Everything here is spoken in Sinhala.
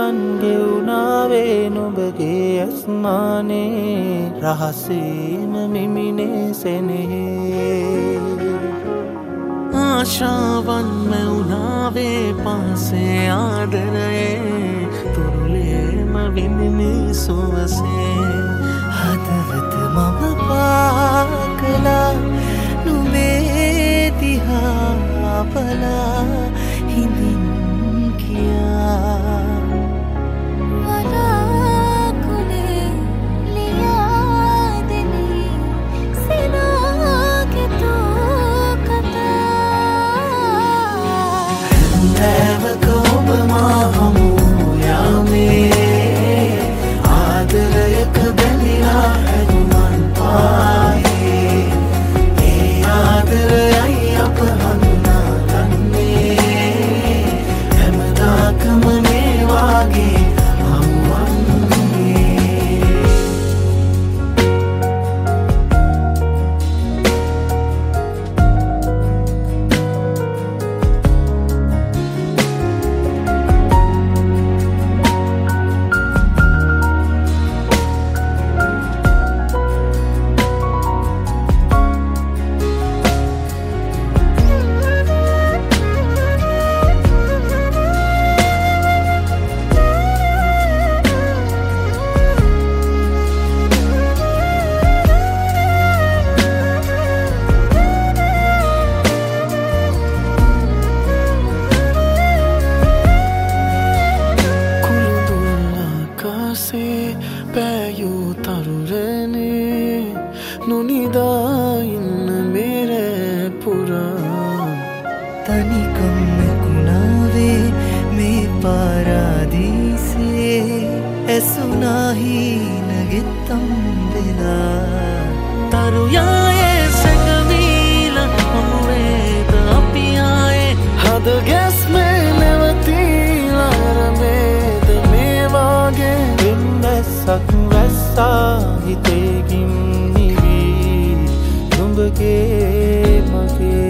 ගමන් ගෙවුනාවේ නුඹගේ ඇස්මානේ රහසේම මිමිනේ සෙනෙහේ ආශාවන් මැවුනාවේ පහසේ ආදරයේ තුරුලේම විඳිනේ සුවසේ හදවත මම පාකලා නුඹේ දිහා බලා හිඳින් කියා වලාකුලේ ලියාදෙනී සිනාගෙතෝ කතා හැන්දෑවක ඔබ මා හමු යාමේ ආදරයක බැඳිලා හැදුමන් පායේ ඒ ආදරයයි අප හඳුනාගන්නේ හැමදාකම මේ වාගේ හමුවන්නේ පැයූ තරුරනේ නොනිදා ඉන්න මෙරැ පුරා තනිකම් මෙකුණාවේ මේ පාරාදීසේ ඇසුනාහීනගෙත්තම් වෙලා තරුයායේ සැඟවීල හමුවේද අපි ආයේ හද ගැස්මේ නැවතීලා රමේද මේ වාගේ වෙන්නැස්සක් වැස්සා හිතේකින් නිවී නුඹගේ මගේ